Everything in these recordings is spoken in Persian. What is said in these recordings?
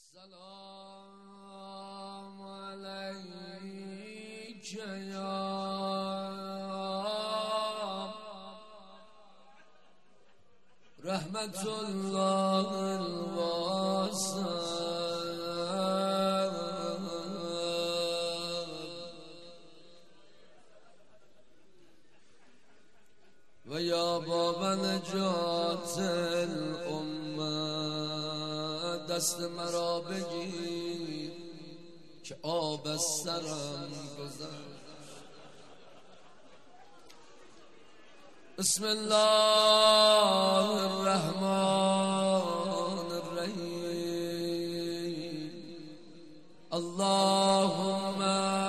سلام علیک یا رحمت الله الواسع و یا باب نجات الامه دست مرا بگیر که آب از سرم گذشت. بسم الله الرحمن الرحیم. اللهم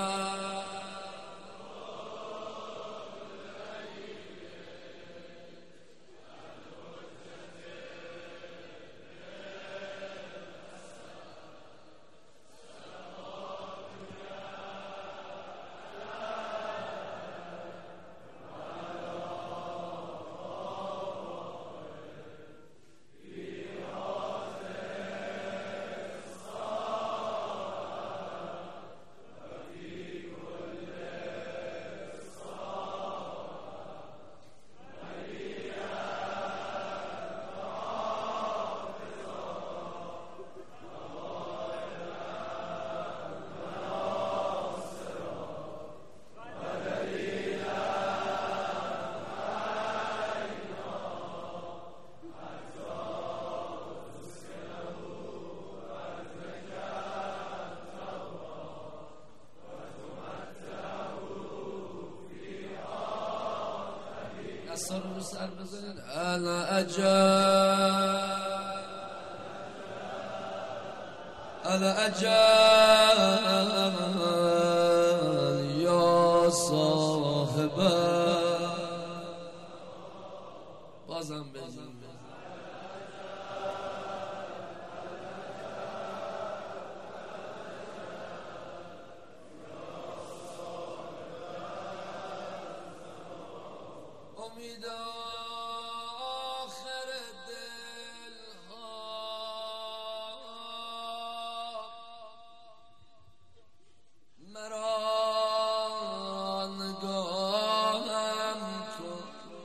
سر رو سر بزنید. انا اجل یا صاحبه. بازم بزن. امید آخر دلها مرا نگاهم کن.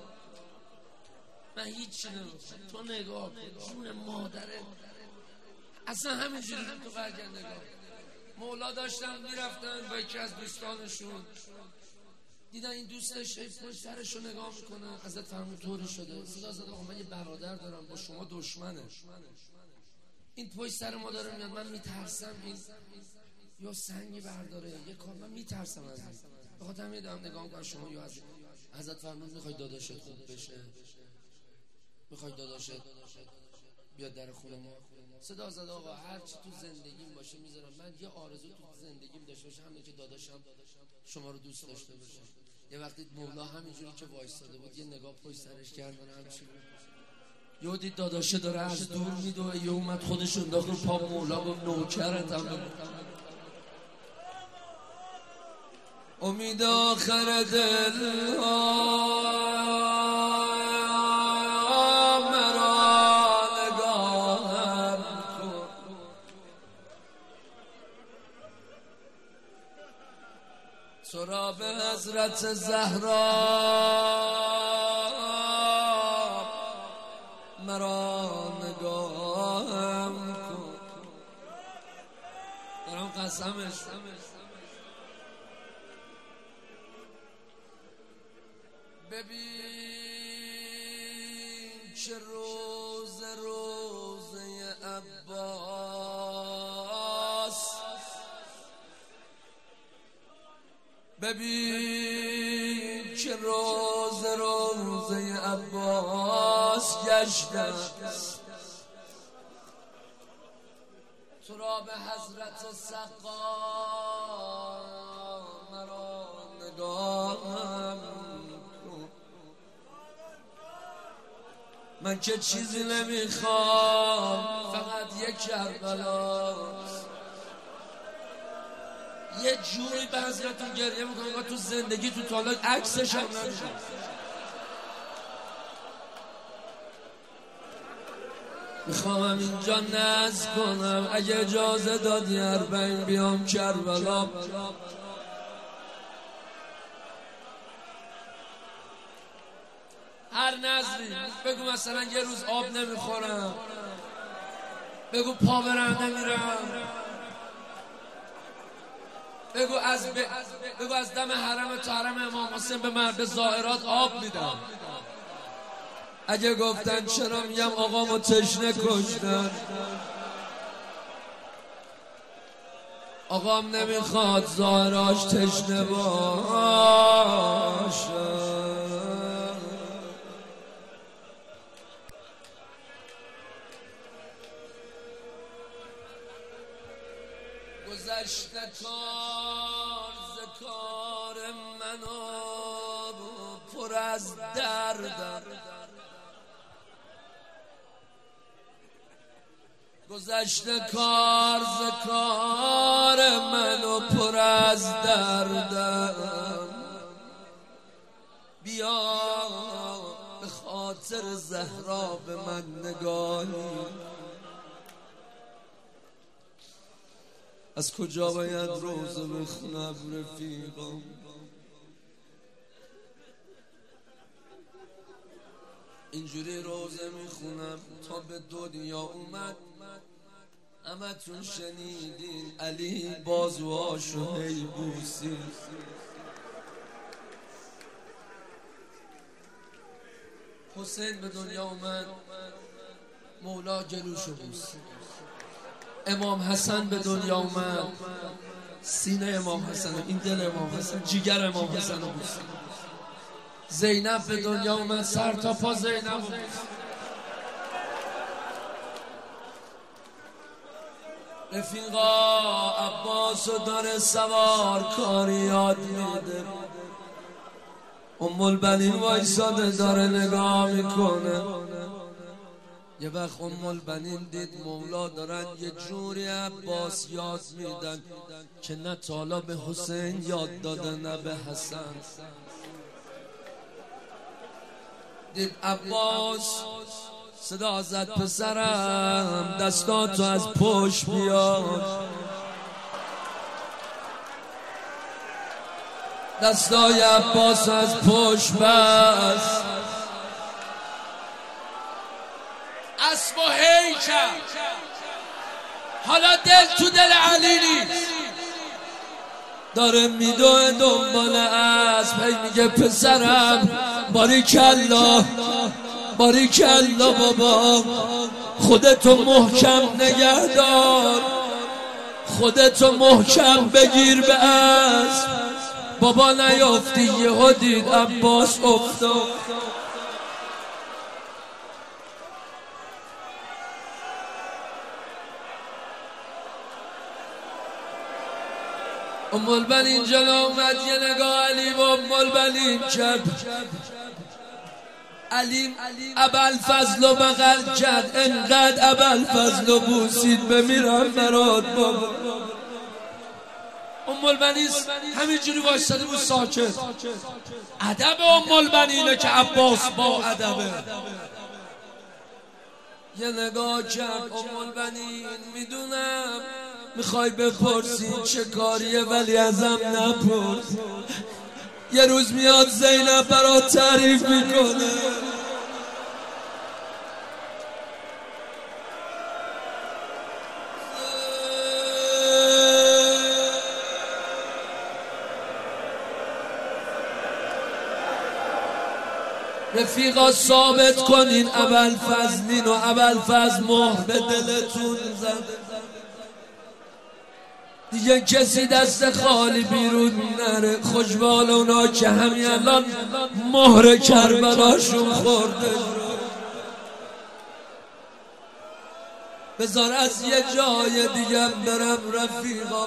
من هیچی نمیخوام، تو نگاه کن. جون مادره اصلا همینجوری تو برگرد نگاه. مولا داشتن میرفتن با یکی از دوستانشون، دیدن این دوستش پشت سرشو نگاه میکنه. حضرت فرمود طوری شده، صدا زد آقا من یه برادر دارم با شما دشمنه، این پشت سر ما داره میاد، من میترسم این یا سنگی برداره یا کار، من میترسم از این. بخاطر همین دارم نگاه میکنم شما. یا حضرت فرمود میخوای داداشت خوب بشه، میخوای داداشت بیاد در خونه ما. صدا زد آقا هر چی تو زندگیم باشه میذارم. من یه آرزو تو زندگیم داشته باشم، همینه که داداشم شما رو دوست داشته باشه. یه وقتی مولا همینجوری که وایستاده بود یه نگاه پشت سرش کرد، من همچین یه دید داداشه داره از دور میدوه، یه اومد خودش انداخت رو پا مولا، گفت نوکرتم. امید آخر دلها تو را به حضرت زهرا مرا نگاهم کن. دارم قسمش. ببین چه روزه عباس، ببین که روزه عباس گشته. تو را به حضرت سقا مرا نگاهم کن. من که چیزی نمیخوام، فقط یک کربلاست. یه جوری بعضیاتون گریه میکنم تو زندگی تو تالا عکسش هم نمیشه. میخوام اینجا نذر کنم اگه اجازه دادی اربعین بیام کربلا. هر نذری بگو مثلا یه روز آب نمیخورم، بگو پا برهنه میرم، بگو از دم حرم تا حرم امام حسین به مرد زائرات آب میدم. اگه گفتن چرا میگم آقامو تشنه کشتن، آقام نمیخواد زائراش تشنه باشه. گذشته کار منو پر از دردم، گذشته کار منو پر از دردم. بیا به خاطر زهرا به من نگاهی، از کجا باید روزه بخونم رفیقم؟ اینجوری روزه میخونم تا به دنیا اومد. همتون شنیدین علی بازوهاشو هی بوسید. حسین به دنیا اومد، مولا جلوشو بوسید. امام حسن به دنیا اومد، سینه امام حسن، این دل امام حسن، جیگر امام حسن رو بوسید. زینب به دنیا اومد، سر تا پا زینب رو بوسید. رفیقا عباسو داره سوار کاری یاد میده، ام البنین وایساده داره نگاه میکنه. یه وقت ام البنین دید مولا دارن یه جوری عباس یاد میدن که نه تالا به حسین یاد داده نه به حسن. دید عباس صدا زد پسرم دستاتو از پشت بیار، دستای عباس از پشت بس. اسب و هی کرد، حالا دل تو دل علی نیست، داره میدوه دنبال اسب. هی میگه پسرم باریکالله باریکالله بابا، خودتو محکم نگه دار، خودتو محکم بگیر به اسب. بابا نیافتی، یهو دید عباس افتاد. ام البنین جلو اومد، یه نگاه علی و ام البنین کرد. علی ابوالفضل رو بغل کرد، انقدر ابوالفضل رو بوسید بمیرم برات بابا. ام البنین همینجوری وایساده بود ساکت. ادب ام البنینه که عباس با ادبه. یه نگاه کرد ام البنین، میدونم میخوای بپرسی چه کاریه ولی ازم نپرس، یه روز میاد زینب برات تعریف میکنه. رفیقا ثابت کنین ابوالفضلین و ابوالفضل مهر به دلتون زده، دیگه کسی دست خالی بیرون نره. خوشبال اونا که همین الان مهر کربلاشون خورده. بذار از یه جای دیگه برم رفیقا.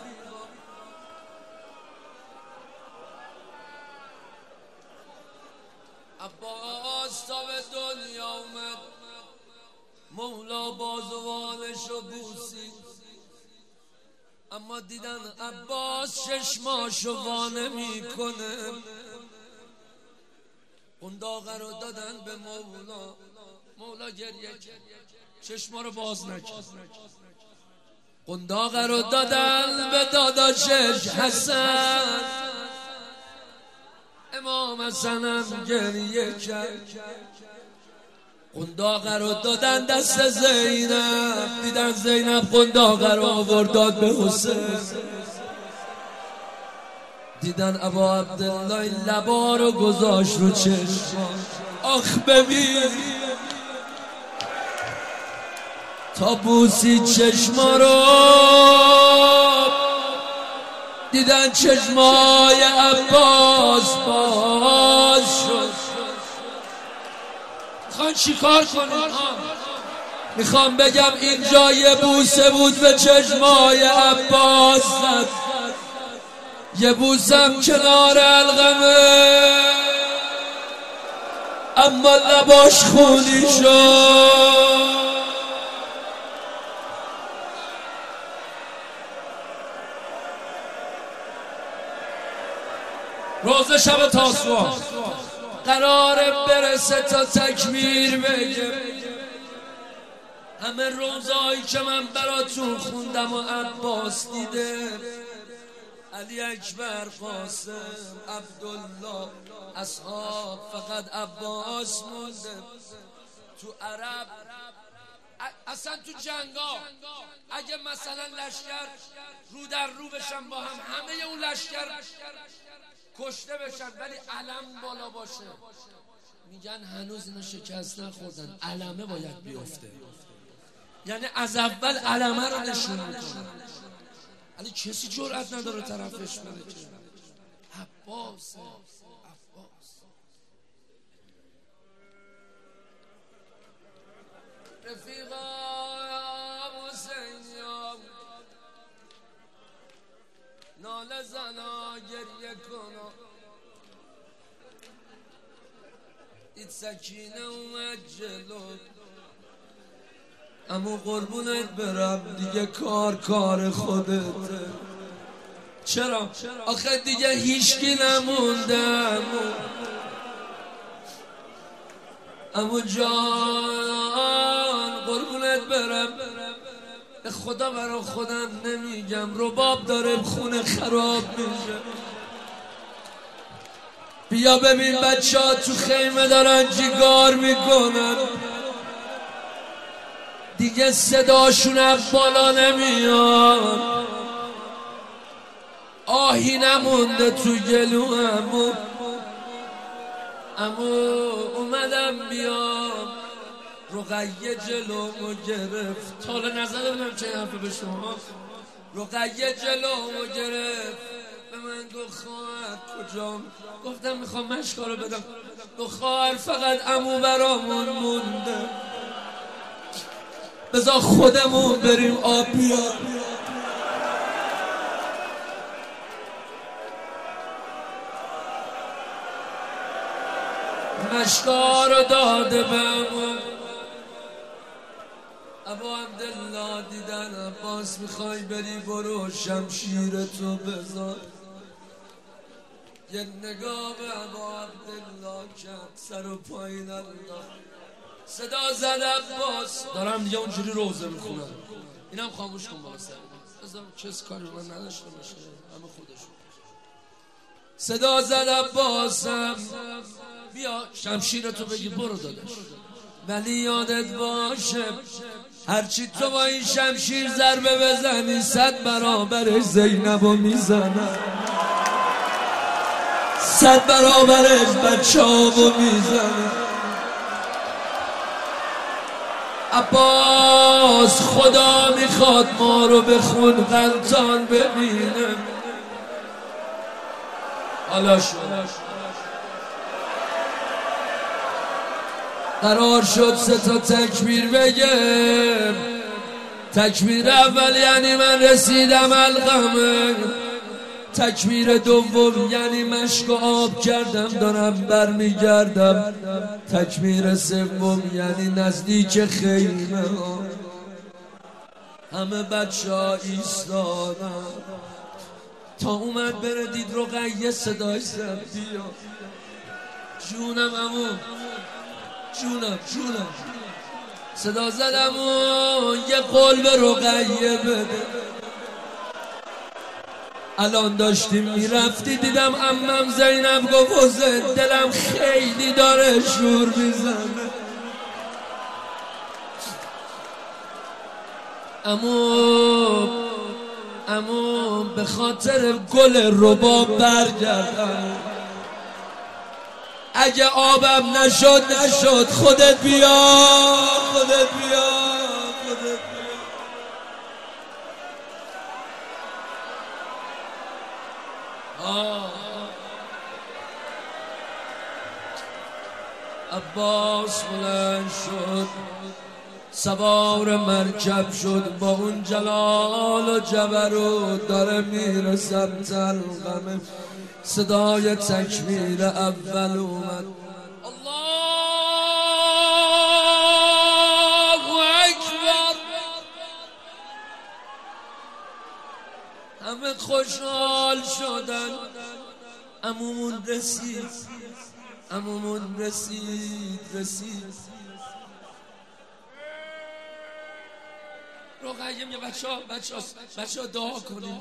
عباس تا به دنیا اومد، مولا بازوانشو بوسید، اما دیدن عباس چشماشو وا نمیکنه. اون داغه رو دادن به مولا. مولا گریه کرد. چشما رو باز نکرد. قنداق رو دادن به داداشش حسن، امام حسنم گریه کرد. قنداق رو دادن دست زینب، دیدن زینب قنداق رو آورد داد به حسین. دیدن ابا عبدالله لبا رو گذاشت رو چشم. آخ ببین تا بوسی چشما رو، دیدن چشمای عباس باز شد. میخوان چیکار کنید؟ میخوام بگم اینجا یه بوسه بود به چشمای عباس زد، یه بوسم کنار القمه، اما لباش خونی شد. روز شب تاسوعا قراره برسه تا تکبیر بگه. همه روزایی که من براتون خوندم و عباس دیده، علی اکبر، قاسم، عبدالله، اصحاب، فقط عباس مونده. تو عرب اصلا تو جنگا اگه مثلا لشکر رو در رو بشن با هم، همه اون لشکر کشته بشن ولی علم بالا باشه، میگن هنوز اینا شکست نخوردن، علمه باید بیفته. یعنی از اول علمه رو نشون میکنن، ولی کسی جرأت نداره طرفش بره که عباس. رفیقا حسین ناله زنا گریه کنا، دید سکینه اومد جلو. اما قربونت برم دیگه کار خودته. چرا؟ آخه دیگه هیچکی نمونده. اما جان قربونت برم، به خدا برا خودم نمیگم، رباب داره خونه خراب میشه. بیا ببین بچه ها تو خیمه دارن جیگار میکنن، دیگه صداشون از بالا نمیاد، آهی نمونده تو گلوم. اما اومدم بیام، رقیه جلومو گرفت. تا حالا نزده بودم چه حرفه به شما. رقیه جلومو گرفت، به من گفت خواهر کجام؟ گفتم میخوام مشکا رو بدم. گفت خواهر فقط عمو برامون مونده، بذار خودمون بریم آب بیار. مشکا رو داده بهمون. ابا عبدالله دیدن عباس، میخوای بری برو شمشیرتو بذار. یه نگاه به ابا عبدالله کرد، سر و پایین الله صدا زد عباس. دارم دیگه اونجوری روزه میخونم، اینم خاموش کن بالا سر بذار کس کاری من نداشته باشه، همه خودشون. صدا زد عباسم، بیا شمشیرتو بگی برو داداش، ولی یادت باشه هرچی تو با این شمشیر ضربه بزنی 100 برابرش زینبو میزنم، 100 برابرش بچه‌هامو میزنم. عباس خدا میخواد ما رو به خون غلطان ببینه. حالا شد قرار شد 3 تا تکبیر بگم. تکبیر اول یعنی من رسیدم القمه، تکبیر دوم یعنی مشک و آب کردم دارم برمیگردم، تکبیر سوم یعنی نزدیک خیمه ها. همه بچه ها ایستادن تا اومد بره، دید رقیه صداش زد بیا. جونم عمو، جونم صدا زدم و یه قول به رقیه بده. الان داشتیم میرفتی دیدم عمم زینب گفت حسین دلم خیلی داره شور میزنه. امو به خاطر گل رباب برگردم. اگه آبم نشد خودت بیا. عباس بلند شد سوار مرکب شد با اون جلال و جبروت داره میره سمت القمه. صدای تکبیر اول اومد الله اکبر. همه خوشحال شدن. عمومون رسید. رقیه میگه بچه ها دعا کنین.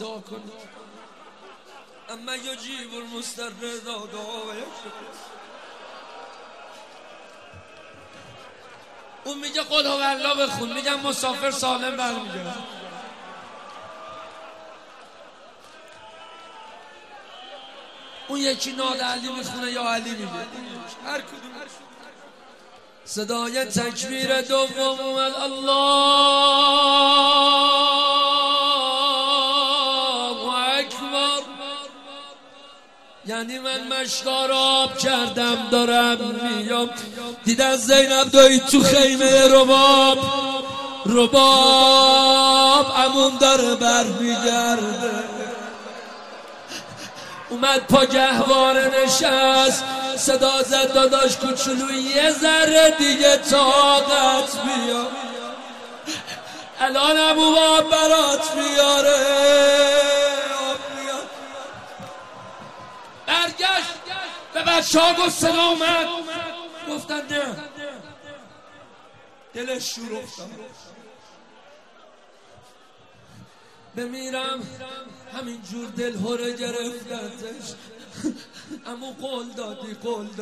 اما یجیب المضطر اذا دعا. اون میگه قل هو الله بخون، میگم مسافر سالم برمیگرده. اون یکی ناد علی میخونه یا علی میگه، هر کدوم. صدای تکبیر دوم اومد الله اکبر. یعنی من مشکار آب کردم دارم میام. دیدن زینب دایی تو خیمه رباب عموم داره برمیگرده. اومد پا گهواره نشست. صدا زد داداش کوچولو یه ذره دیگه طاقت بیا. الان عمو آب برات میاره. برگشت به بچه ها گفت صدا اومد. گفتن نه. دلش شور افتاد. بمیرم همینجور دل هره گرفتتش. امو قول دادی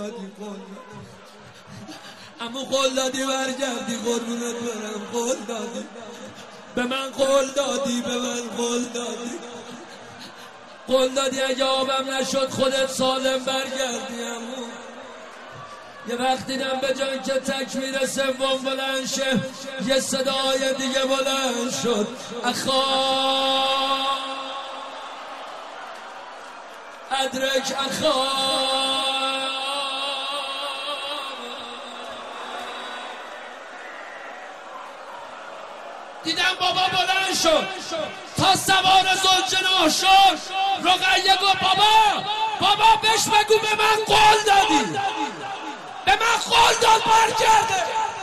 امو قول دادی برگردی قربونت برم. قول دادی به من، قول دادی اگه آبم نشد خودت سالم برگردی. امو یه وقت دیدم به جان که تکبیر سوم بلند شه یه صدای دیگه بلند شد ادرک دیدم بابا بلند شد تا سوار زلجناح شد. رقیه گفت بابا بهش بگو به من قول دادی. به من قول داد برگرده.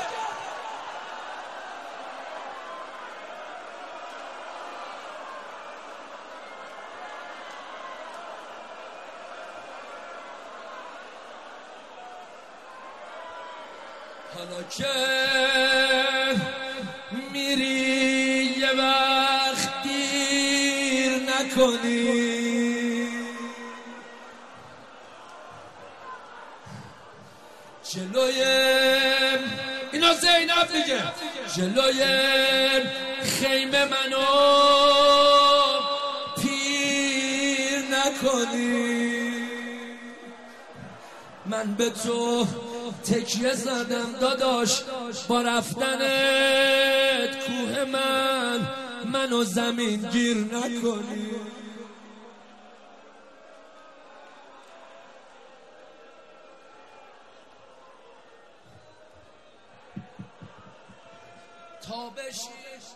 حالا که میری یه وقت دیر نکنی. جلوی اینا زینب میگه جلوی خیمه منو پیر نکنی. من به تو تکیه زدم داداش با رفتنت کوه منو زمین گیر نکنی. تا بشی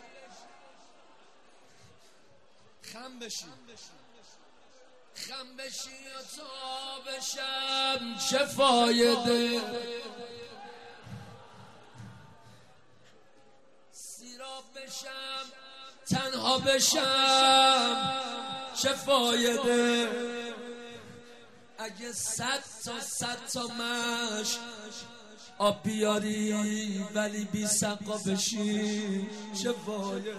خم بشی و تا بشم چه فایده. سیراب بشم تنها بشم چه فایده. اگه 100 تا مشک آب بیاری ولی بی سقا بشی چه فایده.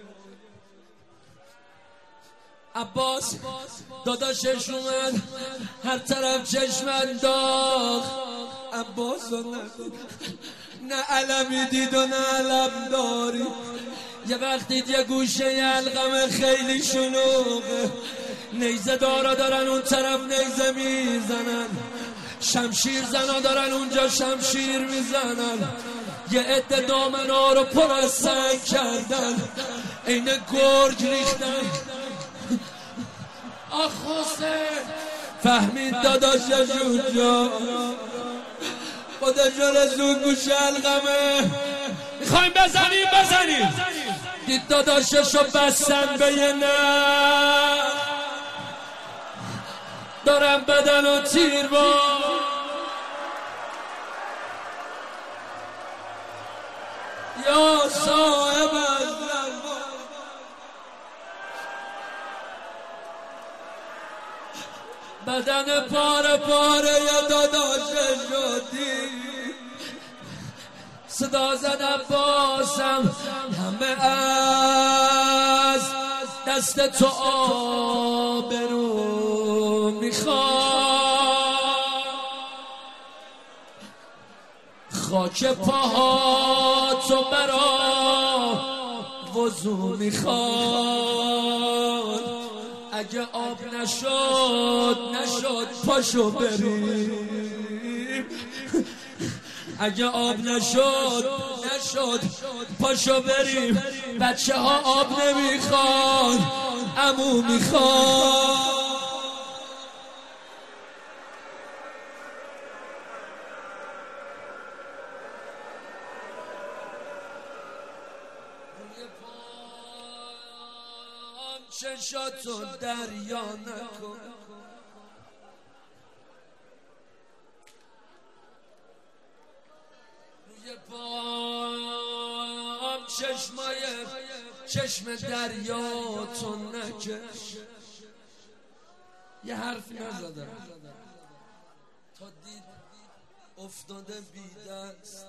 عباس داداشش اومد هر طرف چشم انداخت، عباس رو ندید، نه علمی دید و نه علم داری. یه وقت دید یه گوشه علقم خیلی شلوغه، نیزه دارا دارن اون طرف نیزه میزنن، شمشیر زنا دارن اونجا شمشیر میزنن، یه عده دامنا رو پر از سنگ کردن، این گرگ ریختن. آخ حسین فهمید داداشش اونجا خودشون از اون گوش علقمه میخوایم بزنیم. دید داداشش رو بستن به یه نه، دارم بدن و تیر با یا صاحب بدن پاره یا داداشش شدی. صدا زد عباسم همه از دست تو آبرو میخواد، خاک پاهاتو برا وضو میخواد. اگه آب نشد پاشو بریم، اگه آب نشد پاشو بریم. بچه ها آب نمیخواد، عمو میخواد. چشاتو دریا نکن، روی پام چشم دریا تو نکش. یه حرف نزدم تا دید افتاده بی دست.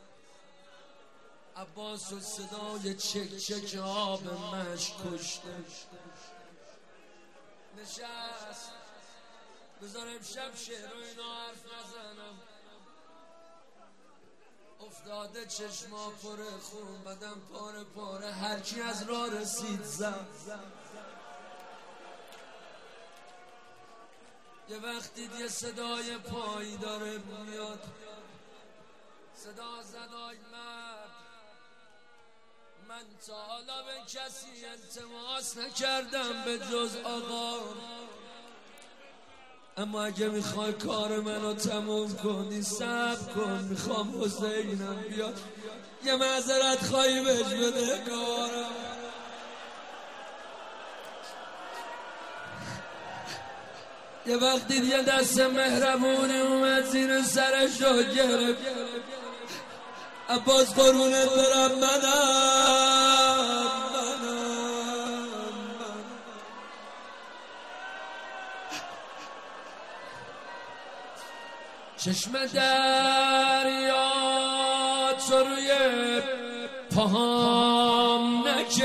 عباس و صدای چک آب مشک کشته. نشست بذار امشب شعر و اینا حرف نزنم. افتاده چشما پر خون، بدن پاره هرکی از راه رسید زد. یه وقتی یه صدای پایی داره میاد، صدا زدای من تا حالا به کسی التماس نکردم به جز آقا، اما اگه میخوای کار منو تموم کنی صبر کن، میخوام حسینم بیاد یه معذرت خواهی بهش بده کارم. یه وقتی یه دست مهربونی اومد زیر سرش رو گرفت. عباس قربونت برم منم چشم دریا تو روی پاهام نکش،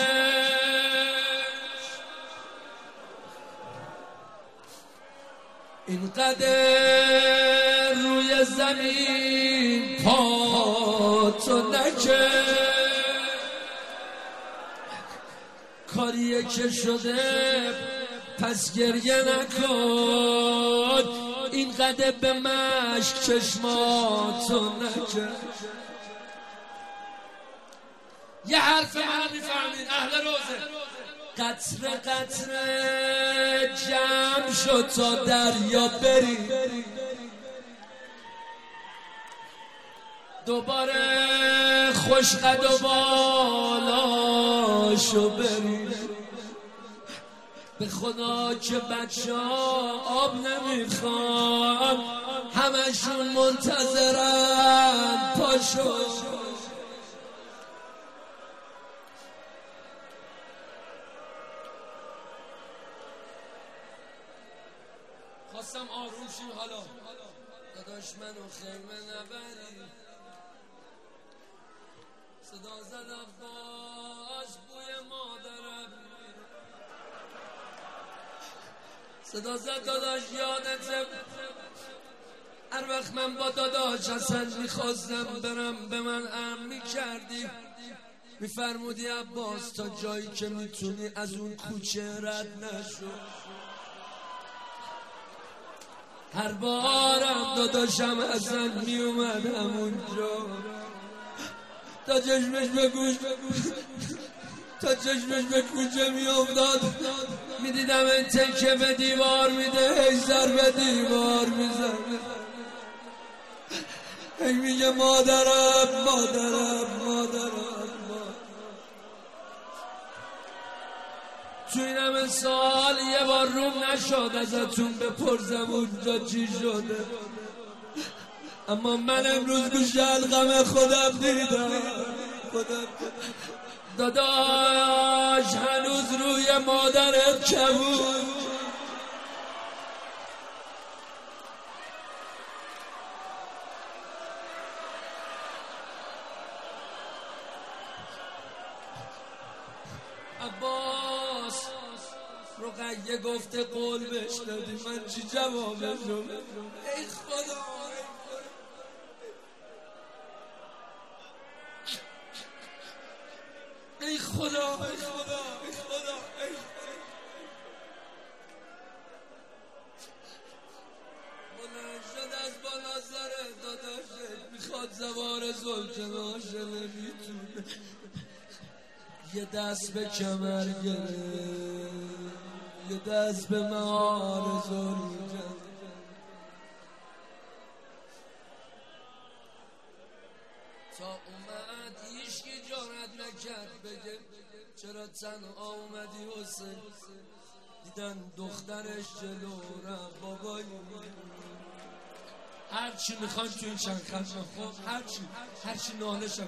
اینقدر روی زمین پاتو نکش. کاریه که شده پس گریه نکن، اینقدر به مشک چشماتو نکش. یه حرف من میفهمین اهل روزه، قطره قطره جمع شد تا دریا بری، دوباره خوش قد و بالاشو بری. به خدا که بچه ها آب نمیخوان، همشون منتظرن پاشو. خواستم آروم شیم حالا، داداش منو خیمه نبری، صدا زد عباس بوی مادرم، صدا زد داداش یادته هر وقت من با داداش حسن میخواستم برم به من امر میکردی، میفرمودی عباس تا جایی که میتونی از اون کوچه رد نشو. هر بارم داداشم حسن میومد همونجا تا چشمش به کوچه میافتاد، میدیدم این تکه به دیوار میده، هی سر به دیوار میزنه، هی میگه مادرم مادرم مادرم. تو این همه سال یه بار روم نشد ازتون بپرسم اونجا چی شده، اما من امروز گوش حلقم خودم دیدم. داداش هنوز روی مادرت کبود، عباس رقیه گفته قول بهش دادی، من چی جوابش رو بدم؟ ای خدا ای خدا ای خدا ای خدا بلند شد از بالا سر داداشت، میخواد زوار زلجن هاشه نمیتونه، یه دست به کمر گرفت، یه دست به مهار زلجن، تا اومد هیچکی جرأت نکرد بگه چرا تنها اومدی حسین، دیدن دخترش جلو رفت. بابایی هرچی میخوان تو این چند خط خب هرچی نالشم،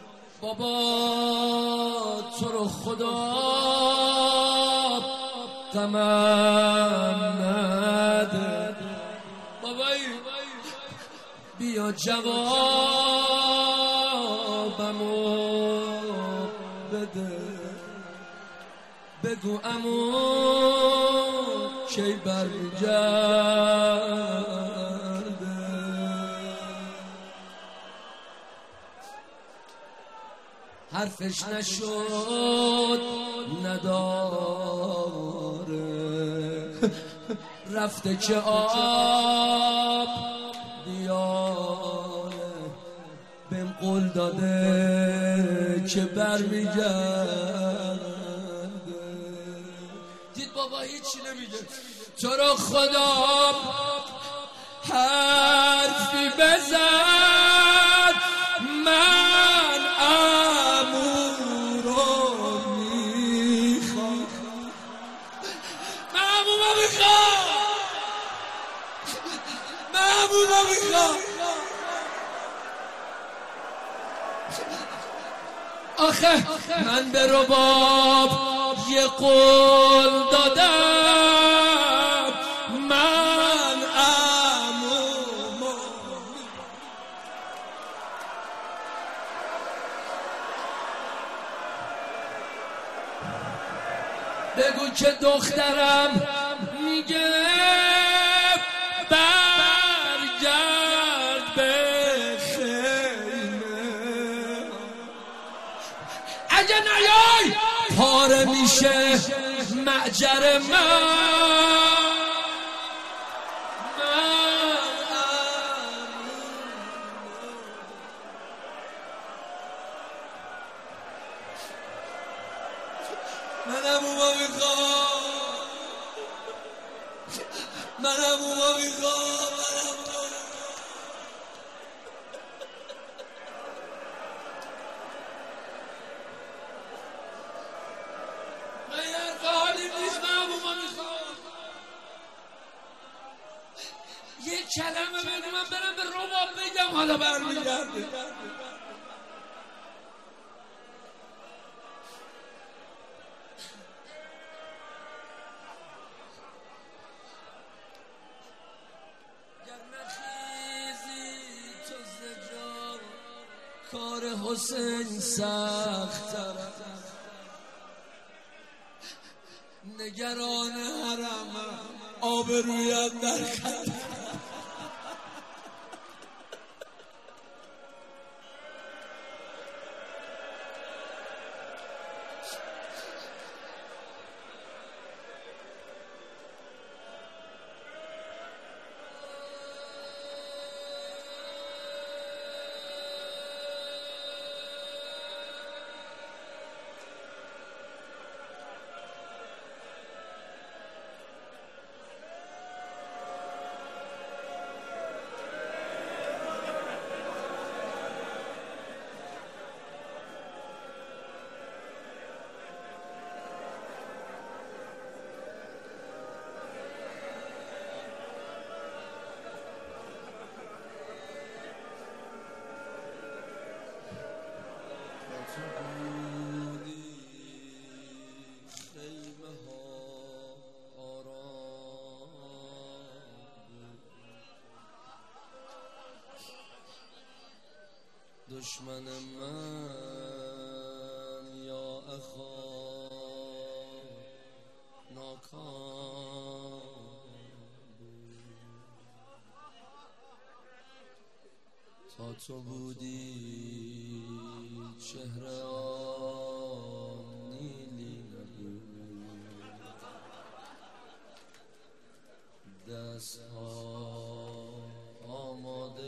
بابا تو رو خدا غمم نده، بابایی بیا جوابمو بده، بگو عمو کی برمیگرده. حرفش نشد نداره، رفته که آب بیاره، بهم قول داده که برمیگرده. دید بابا هیچی نمیگه، تو رو خدا حرفی بزن، من عمو رو میخوام، من عمو رو میخوام. آخه من به رباب یه قول دادم، من عمو بگو که دخترم میگه برگرد به خیمه، اگه نیای پاره میشه معجر منم اوما میخوام. یه کلمه بگو من برم به رباب بگم حالا برمیگرده. گر نخی کار حسین سخت، نگران حرمم آبرویم در خطر. دشمن من یا اخا ناکام تا تو بودی چهره آن نیلی نبود، دست ها آماده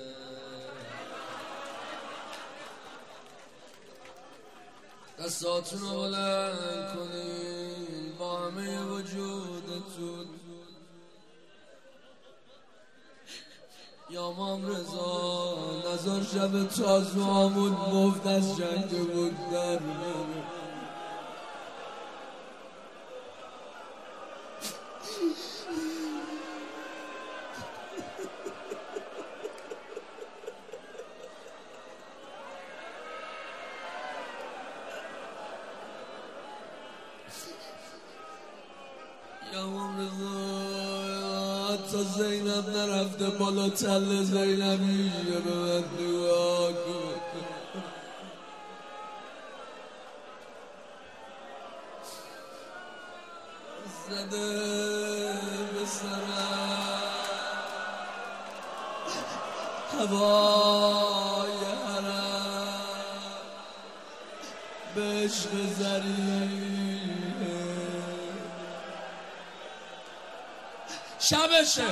دستاتون رو بلند کنین با همه وجودتون. یا امام رضا نظر شب تازوامون مفت از جنگ بود در بره. یا امام رضا حتی زینب نرفته بالا تل زینبی به من دعا کن. زده به سرم هوای حرم به عشق ضریح شبشه.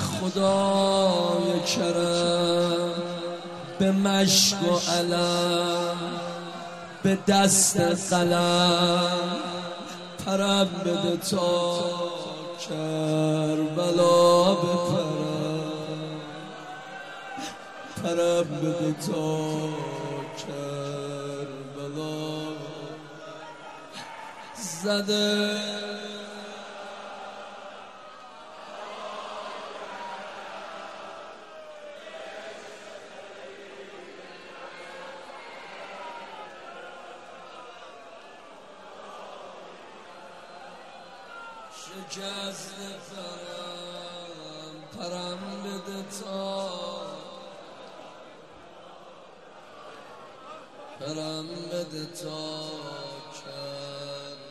خدای کرم به مشک و علم به دست قلم پرم بده تا کربلا بپرم، پرم بده تا کربلا زده شکست پرم بده تا پرم بده تا کرد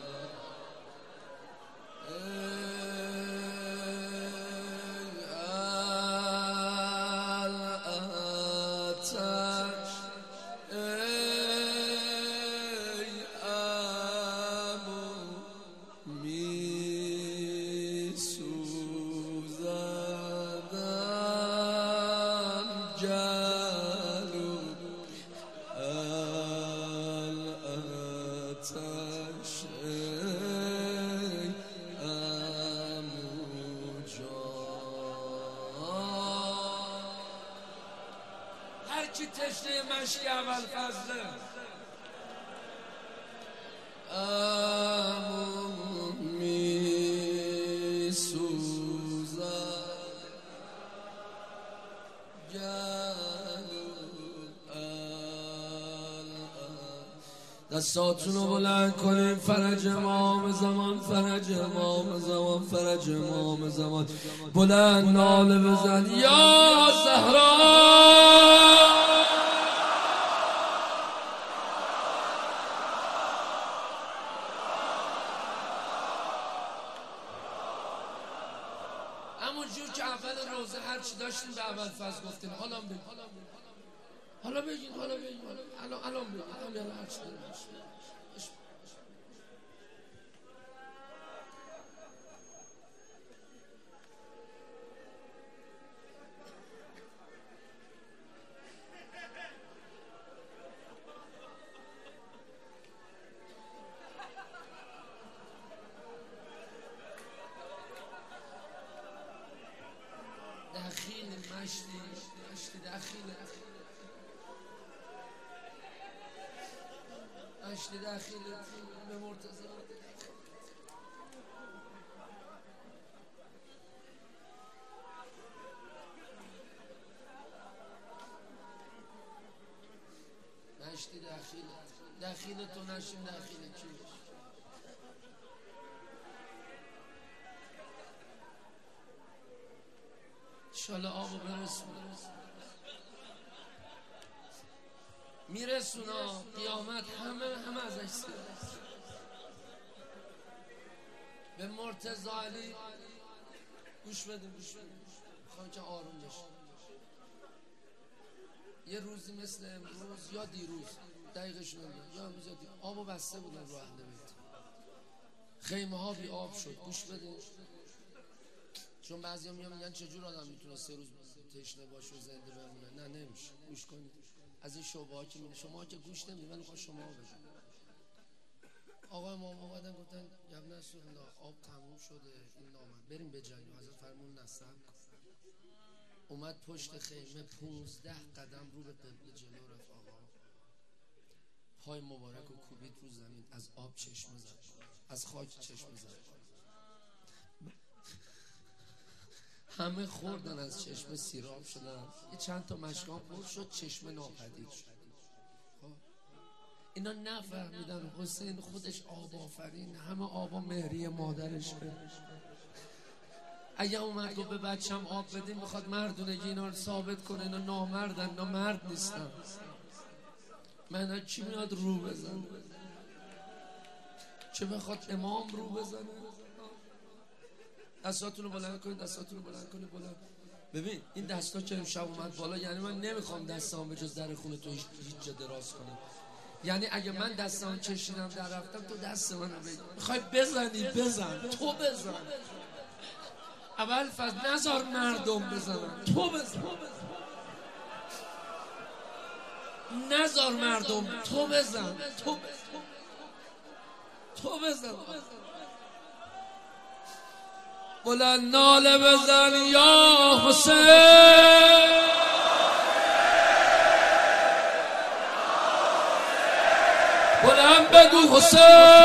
هرچی تشنه مشک اول فضله امون می سوزد دستاتون رو بلند کنیم. فرج امام زمان، فرج امام زمان، فرج امام زمان. بلند ناله بزن یا زهرا همون جور که اول روزه هر چی داشتیم به اول فصل گفتیم حالا بگین الان بگین هر چی داشتیم. مشتی داخل به مرتضی مشتی داخل تو نشیم داخل کی انشالله آبو برسون میرسونا قیامت همه ازش سیاست به مرتضی علی گوش بدیم میخوام که آروم بشه. یه روزی مثل امروز یا دیروز دقیقش نمیدونم یا امروز یا دیروز آبو بسته بودن رو اهل بیت، خیمه ها بی آب شد. گوش بدیم چون بعضی ها میگن چجور آدم میتونه 3 روز تشنه باشه و زنده بمونه. نه نمیشه. گوش کنید از این شعبه ها که شما که گوش نمیدید، من میخوام شما بگم. آقای امام اومدن گفتن ابن رسول الله آب تموم شده، این نامد بریم به جنگ. حضرت فرمون نصب اومد پشت خیمه 15 قدم رو به قبله جلو رفت. آقا پای مبارک رو کوبید رو زمین، از آب چشمه زد، از خاک چشمه زد. همه خوردن، از چشمه سیراب شدن. یه چند تا مشکان پر شد، چشمه ناپدید شد. اینا نفهمیدن حسین خودش آب آفرین، همه آبا مهری مادرشه. اگه اومد گفت به بچم آب بدیم میخواد مردونگی اینا رو ثابت کنه، اینا نامردن، اینا مرد نیستن. من کی میاد رو بزنه؟ چه بخواد امام رو بزنه؟ دستاتون رو بلند کنید، دستاتون رو بلند کنید. ببین این دستا که امشب اومد بالا، یعنی من نمیخوام دستام به جز در خونه تو هیچ جا دراز کنم. یعنی اگه من دستام کشیدم در رفتم، تو دست منو بگیر. میخوای بزنی بزن، تو بزن. اول فضل نذار مردم بزنن، تو بزن. نذار مردم، تو بزن. تو بزن. بلند ناله بزن یا حسین، بلند بگو حسین.